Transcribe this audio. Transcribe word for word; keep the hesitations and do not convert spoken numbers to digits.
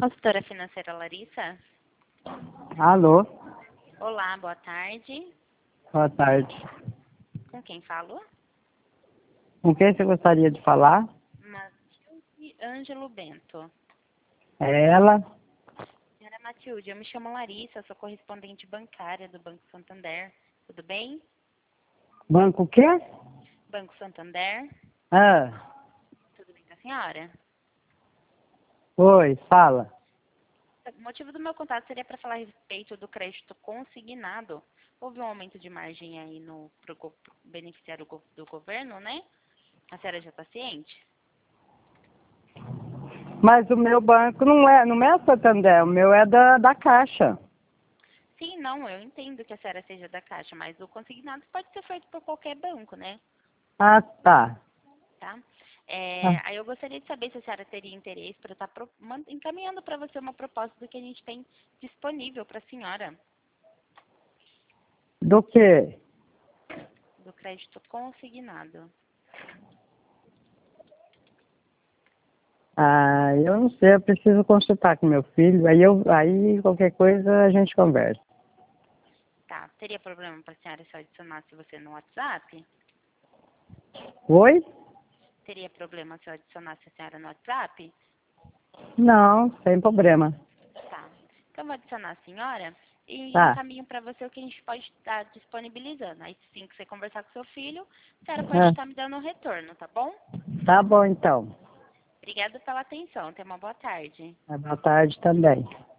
Consultora financeira Larissa? Alô, Olá, boa tarde. boa tarde. Com quem falo? Com quem você gostaria de falar? Matilde Ângelo Bento. É ela? Senhora Matilde, eu me chamo Larissa, sou correspondente bancária do Banco Santander. Tudo bem? Banco o quê? Banco Santander, Ah, tudo bem com a senhora? oi, fala. O motivo do meu contato seria para falar a respeito do crédito consignado. Houve um aumento de margem aí no pro, go- pro beneficiário go- do governo, né? A senhora já está ciente? Mas o meu banco não é, não é Santander, o meu é da, da Caixa. Sim, não, eu entendo que a senhora seja da Caixa, mas o consignado pode ser feito por qualquer banco, né? Ah, tá. Tá? É, Ah, aí eu gostaria de saber se a senhora teria interesse para estar pro- man- encaminhando para você uma proposta do que a gente tem disponível para a senhora, do quê? do crédito consignado. Ah, eu não sei, eu preciso consultar com meu filho, aí, eu, aí qualquer coisa a gente conversa. Tá, teria problema para a senhora se eu adicionasse você no WhatsApp? Oi? Teria problema se eu adicionasse a senhora no WhatsApp? Não, sem problema. Tá. Então eu vou adicionar a senhora e Tá, encaminho para você o que a gente pode estar disponibilizando. Aí sim que você conversar com seu filho, a senhora pode ah, estar me dando um retorno, tá bom? tá bom então. Obrigada pela atenção. Tenha uma boa tarde. Boa tarde também.